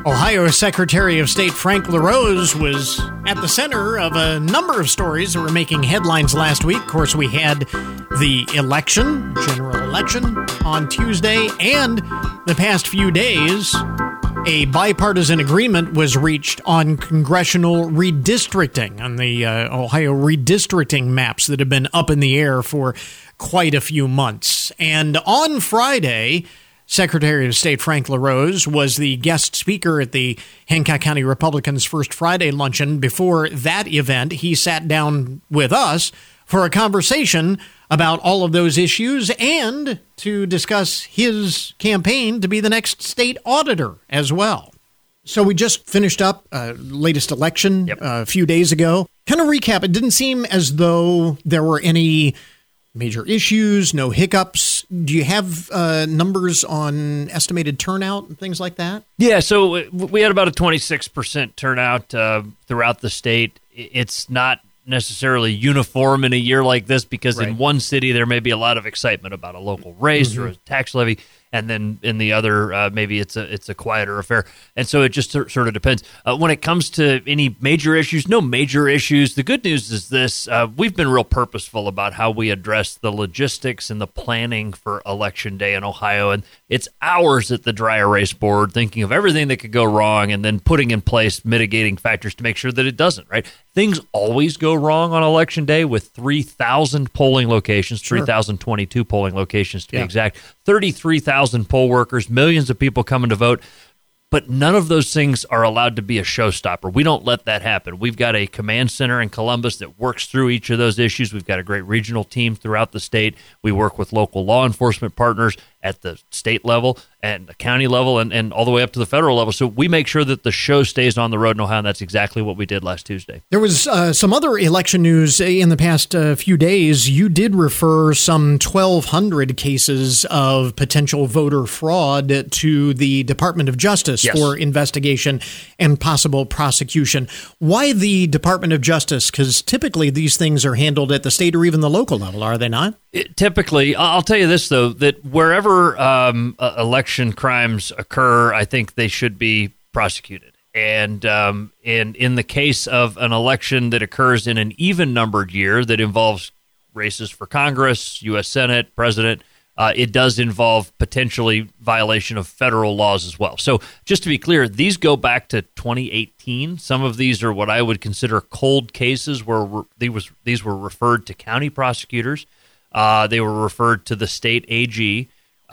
Ohio Secretary of State Frank LaRose was at the center of a number of stories that were making headlines last week. Of course, we had the general election on Tuesday, and the past few days, a bipartisan agreement was reached on congressional redistricting, on the Ohio redistricting maps that have been up in the air for quite a few months. And on Friday, Secretary of State Frank LaRose was the guest speaker at the Hancock County Republicans' First Friday luncheon. Before that event, he sat down with us for a conversation about all of those issues and to discuss his campaign to be the next state auditor as well. So we just finished up latest election a few days ago. Kind of recap, it didn't seem as though there were any major issues, no hiccups. Do you have numbers on estimated turnout and things like that? Yeah, so we had about a 26% turnout throughout the state. It's not necessarily uniform in a year like this because in one city there may be a lot of excitement about a local race or a tax levy, and then in the other maybe it's a quieter affair. And so it just sort of depends. When it comes to any major issues, no major issues. The good news is this: we've been real purposeful about how we address the logistics and the planning for Election Day in Ohio, and it's hours at the dry erase board thinking of everything that could go wrong and then putting in place mitigating factors to make sure that it doesn't, right? Things always go wrong on Election Day with 3,000 polling locations, 3,022 polling locations to be exact, 33,000 poll workers, millions of people coming to vote. But none of those things are allowed to be a showstopper. We don't let that happen. We've got a command center in Columbus that works through each of those issues. We've got a great regional team throughout the state. We work with local law enforcement partners at the state level and the county level and all the way up to the federal level. So we make sure that the show stays on the road in Ohio, and that's exactly what we did last Tuesday. There was some other election news in the past few days. You did refer some 1,200 cases of potential voter fraud to the Department of Justice for investigation and possible prosecution. Why the Department of Justice? Because typically these things are handled at the state or even the local level, are they not? Typically, I'll tell you this, though, that wherever election crimes occur, I think they should be prosecuted. And in the case of an election that occurs in an even-numbered year that involves races for Congress, U.S. Senate, President, it does involve potentially violation of federal laws as well. So just to be clear, these go back to 2018. Some of these are what I would consider cold cases where these were referred to county prosecutors. They were referred to the state AG.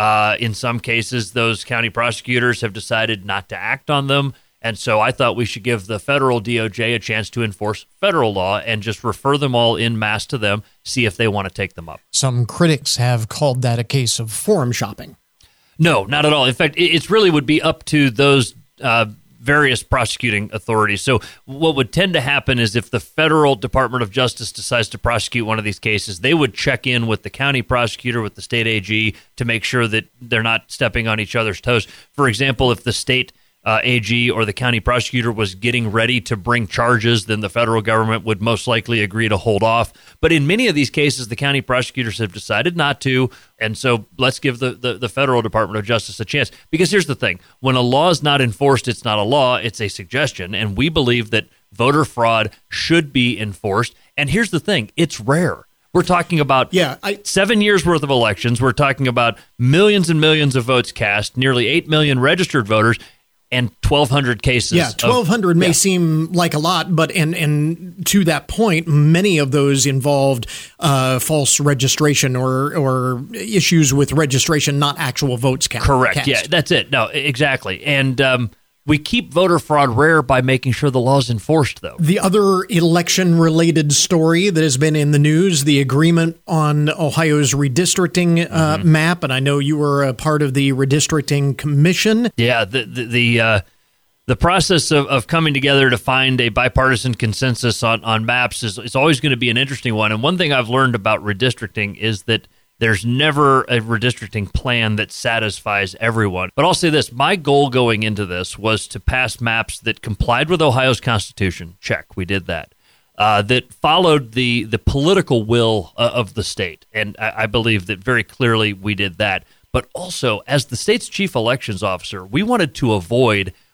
In some cases, those county prosecutors have decided not to act on them. And so I thought we should give the federal DOJ a chance to enforce federal law and just refer them all en masse to them, see if they want to take them up. Some critics have called that a case of forum shopping. No, not at all. In fact, it really would be up to those various prosecuting authorities. So what would tend to happen is if the federal Department of Justice decides to prosecute one of these cases, they would check in with the county prosecutor, with the state AG, to make sure that they're not stepping on each other's toes. For example, if the state AG or the county prosecutor was getting ready to bring charges, then the federal government would most likely agree to hold off. But in many of these cases, the county prosecutors have decided not to, and so let's give the federal Department of Justice a chance. Because here's the thing. When a law is not enforced, it's not a law, it's a suggestion, and we believe that voter fraud should be enforced. And here's the thing. It's rare. We're talking about 7 years worth of elections. We're talking about millions and millions of votes cast, nearly 8 million registered voters, and 1,200 cases. Yeah, 1,200 may seem like a lot, but and to that point, many of those involved false registration or issues with registration, not actual votes cast. Correct. Yeah, that's it. No, exactly. And we keep voter fraud rare by making sure the law is enforced, though. The other election-related story that has been in the news, the agreement on Ohio's redistricting map, and I know you were a part of the redistricting commission. Yeah, the process of coming together to find a bipartisan consensus on maps is always going to be an interesting one. And one thing I've learned about redistricting is that there's never a redistricting plan that satisfies everyone. But I'll say this, my goal going into this was to pass maps that complied with Ohio's Constitution. Check, we did that. That followed the political will of the state. And I believe that very clearly we did that. But also, as the state's chief elections officer, we wanted to avoid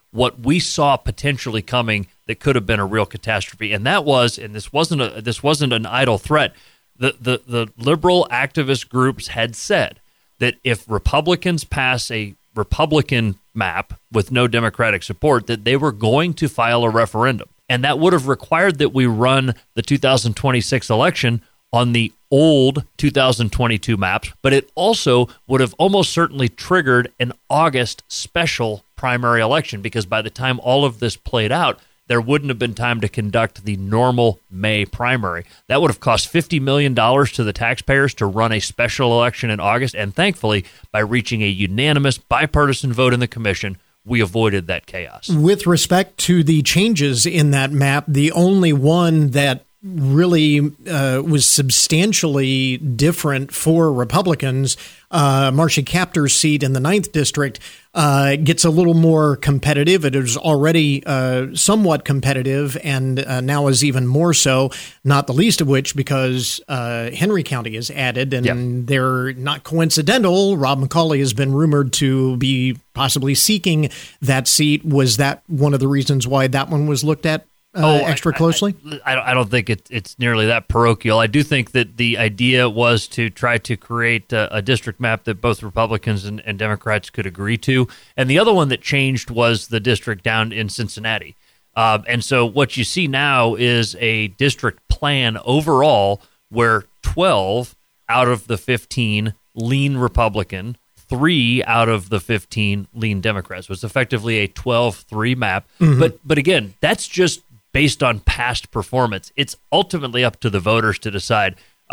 what we saw potentially coming that could have been a real catastrophe. And that was, and this wasn't an idle threat, the liberal activist groups had said that if Republicans pass a Republican map with no Democratic support, that they were going to file a referendum. And that would have required that we run the 2026 election on the old 2022 maps, but it also would have almost certainly triggered an August special primary election, because by the time all of this played out, there wouldn't have been time to conduct the normal May primary. That would have cost $50 million to the taxpayers to run a special election in August, and thankfully, by reaching a unanimous bipartisan vote in the commission, we avoided that chaos. With respect to the changes in that map, the only one that really was substantially different for Republicans, Marcia Kaptur's seat in the 9th District, gets a little more competitive. It is already somewhat competitive, and now is even more so, not the least of which because Henry County is added, and they're not coincidental. Rob McCauley has been rumored to be possibly seeking that seat. Was that one of the reasons why that one was looked at extra closely? I don't think it's nearly that parochial. I do think that the idea was to try to create a district map that both Republicans and Democrats could agree to. And the other one that changed was the district down in Cincinnati. And so what you see now is a district plan overall where 12 out of the 15 lean Republican, 3 out of the 15 lean Democrats. So it's effectively a 12-3 map. Mm-hmm. But again, that's just based on past performance. It's ultimately up to the voters to decide.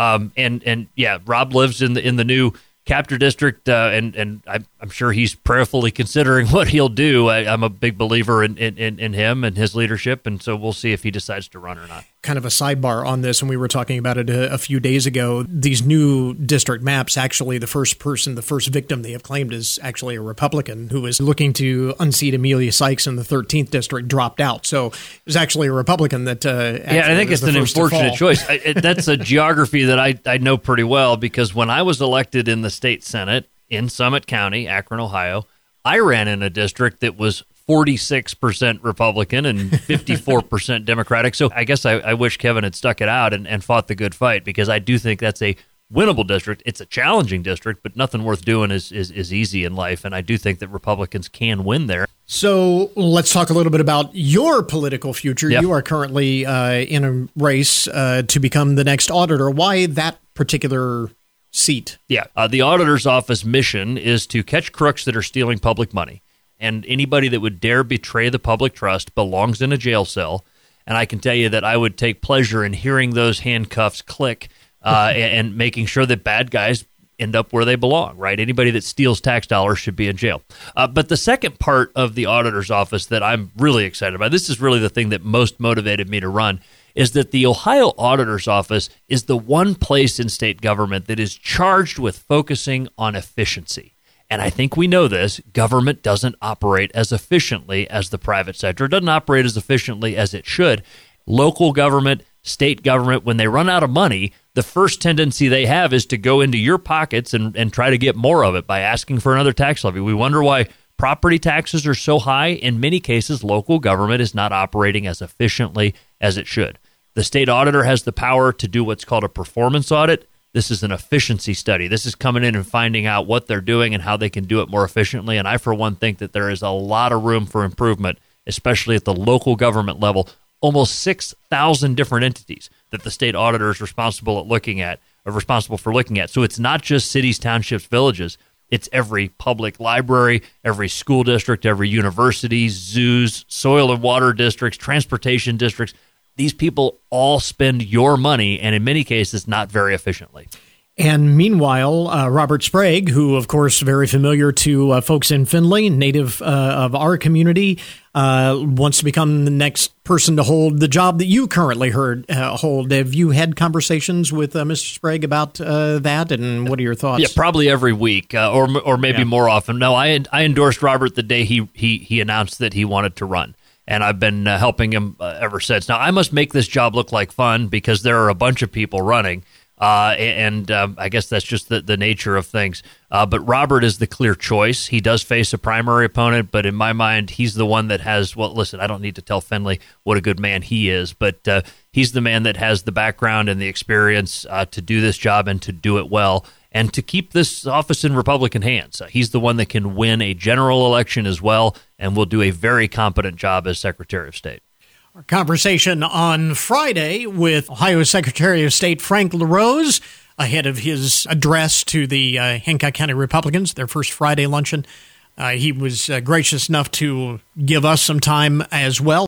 And Rob lives in the new Kaptur district, and I'm sure he's prayerfully considering what he'll do. I'm a big believer in him and his leadership, and so we'll see if he decides to run or not. Kind of a sidebar on this, and we were talking about it a few days ago. These new district maps, actually, the first victim they have claimed is actually a Republican who was looking to unseat Amelia Sykes in the 13th district, dropped out. So it was actually a Republican that I think it's an unfortunate choice. That's a geography that I know pretty well, because when I was elected in the state Senate in Summit County, Akron, Ohio, I ran in a district that was 46% Republican and 54% Democratic. So I guess I wish Kevin had stuck it out and fought the good fight, because I do think that's a winnable district. It's a challenging district, but nothing worth doing is easy in life. And I do think that Republicans can win there. So let's talk a little bit about your political future. Yep. You are currently in a race to become the next auditor. Why that particular seat? The auditor's office mission is to catch crooks that are stealing public money. And anybody that would dare betray the public trust belongs in a jail cell. And I can tell you that I would take pleasure in hearing those handcuffs click and making sure that bad guys end up where they belong, right? Anybody that steals tax dollars should be in jail. But the second part of the auditor's office that I'm really excited about, this is really the thing that most motivated me to run, is that the Ohio Auditor's Office is the one place in state government that is charged with focusing on efficiency. And I think we know this. Government doesn't operate as efficiently as the private sector. It doesn't operate as efficiently as it should. Local government, state government, when they run out of money, the first tendency they have is to go into your pockets and try to get more of it by asking for another tax levy. We wonder why property taxes are so high. In many cases, local government is not operating as efficiently as it should. The state auditor has the power to do what's called a performance audit. This is an efficiency study. This is coming in and finding out what they're doing and how they can do it more efficiently. And I, for one, think that there is a lot of room for improvement, especially at the local government level. Almost 6,000 different entities that the state auditor is responsible for looking at. So it's not just cities, townships, villages. It's every public library, every school district, every university, zoos, soil and water districts, transportation districts. These people all spend your money, and in many cases, not very efficiently. And meanwhile, Robert Sprague, who, of course, very familiar to folks in Findlay, native of our community, wants to become the next person to hold the job that you currently hold. Have you had conversations with Mr. Sprague about that, and what are your thoughts? Yeah, probably every week, or maybe more often. No, I endorsed Robert the day he announced that he wanted to run. And I've been helping him ever since. Now, I must make this job look like fun because there are a bunch of people running. I guess that's just the nature of things. But Robert is the clear choice. He does face a primary opponent, but in my mind, he's the one that has, well, listen, I don't need to tell Findlay what a good man he is, but he's the man that has the background and the experience to do this job and to do it well and to keep this office in Republican hands. He's the one that can win a general election as well and will do a very competent job as Secretary of State. Our conversation on Friday with Ohio Secretary of State Frank LaRose ahead of his address to the Hancock County Republicans, their first Friday luncheon. He was gracious enough to give us some time as well.